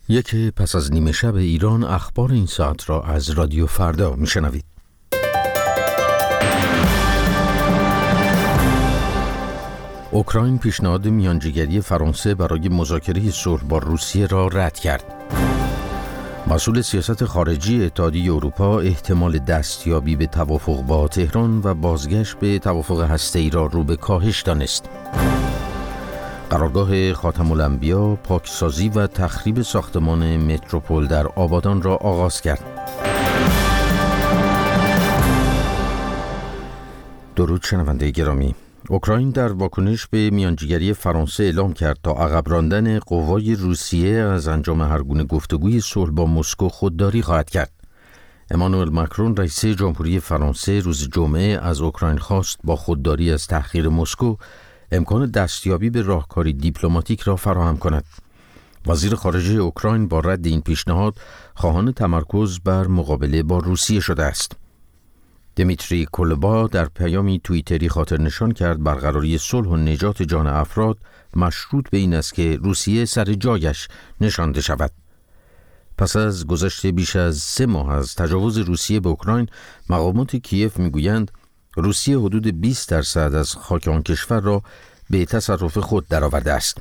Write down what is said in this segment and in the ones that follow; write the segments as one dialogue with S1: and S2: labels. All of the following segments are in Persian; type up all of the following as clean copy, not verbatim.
S1: یک پس از نیمه شب ایران، اخبار این ساعت را از رادیو فردا میشنوید. اوکراین پیشنهاد میانجیگری فرانسه برای مذاکره صلح با روسیه را رد کرد. مسئول سیاست خارجی اتحادیه اروپا احتمال دستیابی به توافق با تهران و بازگشت به توافق هسته‌ای را رو به کاهش دانست. قرارگاه خاتم الانبیا پاکسازی و تخریب ساختمان متروپول در آبادان را آغاز کرد. درود شنونده گرامی. اوکراین در واکنش به میانجیگری فرانسه اعلام کرد تا عقب راندن قوای روسیه از انجام هر گونه گفتگوی صلح با مسکو خودداری خواهد کرد. امانوئل ماکرون رئیس جمهوری فرانسه روز جمعه از اوکراین خواست با خودداری از تحقیر مسکو امکان دستیابی به راهکاری دیپلماتیک را فراهم کند. وزیر خارجه اوکراین با رد این پیشنهاد خواهان تمرکز بر مقابله با روسیه شده است. دمیتری کولبا در پیامی توییتری خاطر نشان کرد برقراری صلح و نجات جان افراد مشروط به این است که روسیه سر جایش نشانده شود. پس از گذشت بیش از 3 ماه از تجاوز روسیه به اوکراین، مقامات کیف میگویند روسیه حدود 20% از خاک آن کشور را به تصرف خود درآورده است.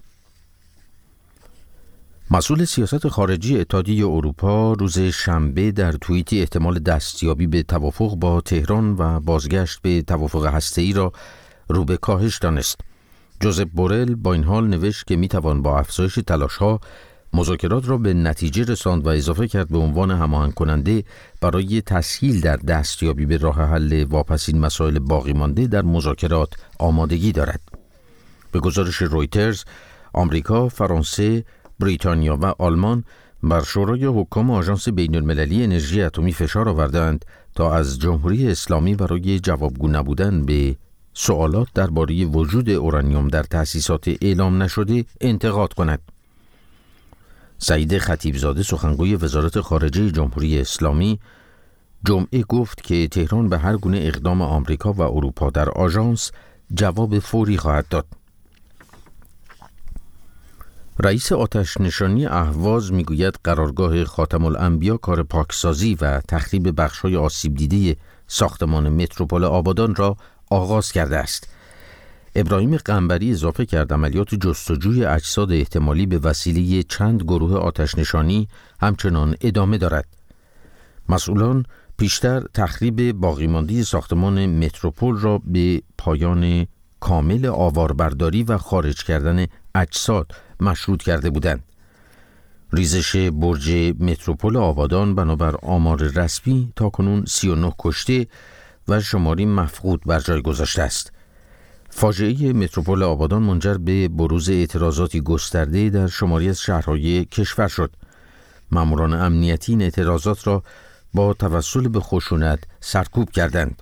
S1: مسئول سیاست خارجی اتحادیه اروپا روز شنبه در توییتی احتمال دستیابی به توافق با تهران و بازگشت به توافق هسته‌ای را رو به کاهش دانست. جوزپ بورل با این حال نوشت که میتوان با افزایش تلاش‌ها مذاکرات را به نتیجه رساند و اضافه کرد به عنوان هماهنگ کننده برای تسهیل در دستیابی به راه حل واپسین مسائل باقی مانده در مذاکرات آمادگی دارد. به گزارش رویترز، آمریکا، فرانسه، بریتانیا و آلمان بر شورای حکام آژانس بین‌المللی انرژی اتمی فشار آوردند تا از جمهوری اسلامی برای جوابگو نبودن به سوالات درباره وجود اورانیوم در تأسیسات اعلام نشده انتقاد کند. سعید خطیبزاده سخنگوی وزارت خارجه جمهوری اسلامی جمعه گفت که تهران به هر گونه اقدام آمریکا و اروپا در آژانس جواب فوری خواهد داد. رئیس آتش نشانی اهواز میگوید قرارگاه خاتم الانبیا کار پاکسازی و تخریب بخش‌های آسیب دیده ساختمان متروپول آبادان را آغاز کرده است. ابراهیم قنبری اضافه کرد عملیات جستجوی اجساد احتمالی به وسیله چند گروه آتش نشانی همچنان ادامه دارد. مسئولان پیشتر تخریب باقیمانده ساختمان متروپول را به پایان کامل آواربرداری و خارج کردن اجساد مشروط کرده بودند. ریزش برج متروپول آبادان بنابر آمار رسمی تاکنون 39 کشته و شماری مفقود بر جای گذاشته است. فاجعه متروپول آبادان منجر به بروز اعتراضاتی گسترده در شماری از شهرهای کشور شد. ماموران امنیتی این اعتراضات را با توسل به خشونت سرکوب کردند.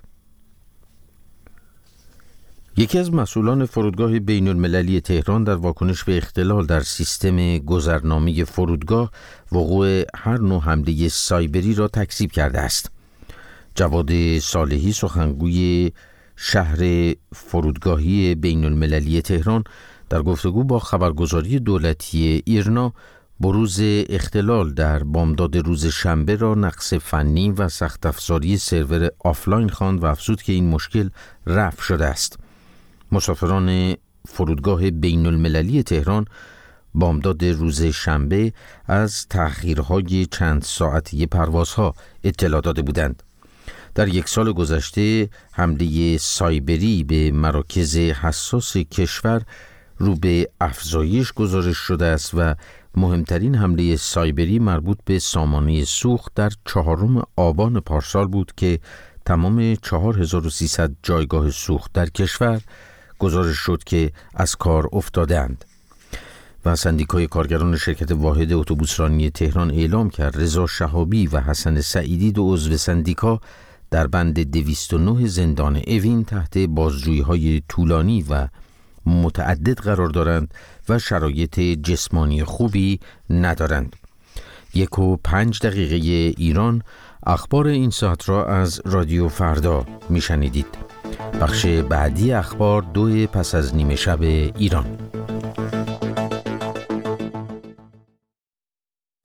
S1: یکی از مسئولان فرودگاه بین‌المللی تهران در واکنش به اختلال در سیستم گذرنامه فرودگاه وقوع هر نوع حمله سایبری را تکذیب کرده است. جواد صالحی سخنگوی شهر فرودگاهی بین‌المللی تهران در گفتگو با خبرگزاری دولتی ایرنا بروز اختلال در بامداد روز شنبه را نقص فنی و سخت افزاری سرور آفلاین خواند و افزود که این مشکل رفع شده است. مسافران فرودگاه بین‌المللی تهران بامداد روز شنبه از تأخیرهای چند ساعتی پروازها اطلاع داده بودند. در 1 سال گذشته حمله سایبری به مراکز حساس کشور رو به افزایش گزارش شده است و مهمترین حمله سایبری مربوط به سامانه سوخت در 4 آبان پارسال بود که تمام 4300 جایگاه سوخت در کشور گزارش شد که از کار افتادند. و سندیکای کارگران شرکت واحد اتوبوسرانی تهران اعلام کرد رضا شهابی و حسن سعیدی 2 عضو سندیکا در بند 209 زندان اوین تحت بازجویی‌های طولانی و متعدد قرار دارند و شرایط جسمانی خوبی ندارند. 1:05 ایران. اخبار این ساعت را از رادیو فردا میشنیدید. بخش بعدی اخبار 2 پس از نیمه شب ایران.